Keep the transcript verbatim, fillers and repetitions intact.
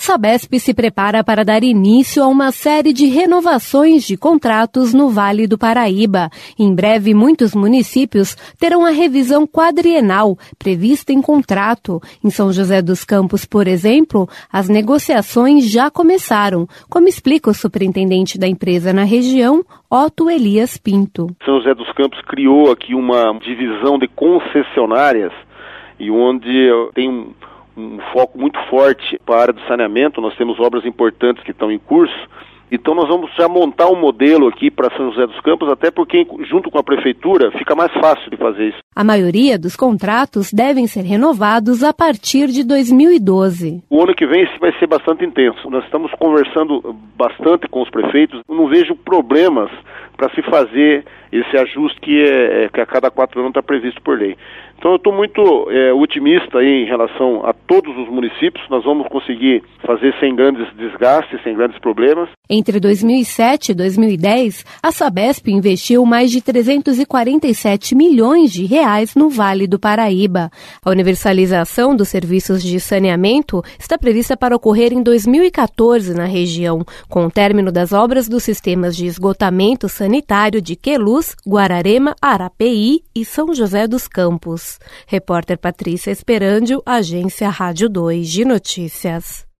Sabesp se prepara para dar início a uma série de renovações de contratos no Vale do Paraíba. Em breve, muitos municípios terão a revisão quadrienal prevista em contrato. Em São José dos Campos, por exemplo, as negociações já começaram, como explica o superintendente da empresa na região, Otto Elias Pinto. São José dos Campos criou aqui uma divisão de concessionárias e onde tem um um foco muito forte para a área do saneamento. Nós temos obras importantes que estão em curso, então nós vamos já montar um modelo aqui para São José dos Campos, até porque junto com a prefeitura fica mais fácil de fazer isso. A maioria dos contratos devem ser renovados a partir de dois mil e doze. O ano que vem esse vai ser bastante intenso. Nós estamos conversando bastante com os prefeitos, eu não vejo problemas para se fazer esse ajuste que, é, que a cada quatro anos está previsto por lei. Então eu estou muito é, otimista aí em relação a todos os municípios. Nós vamos conseguir fazer sem grandes desgastes, sem grandes problemas. Entre dois mil e sete e dois mil e dez, a Sabesp investiu mais de trezentos e quarenta e sete milhões de reais no Vale do Paraíba. A universalização dos serviços de saneamento está prevista para ocorrer em dois mil e quatorze na região, com o término das obras dos sistemas de esgotamento sanitário de Queluz, Guararema, Arapeí e São José dos Campos. Repórter Patrícia Esperandio, Agência Rádio dois de Notícias.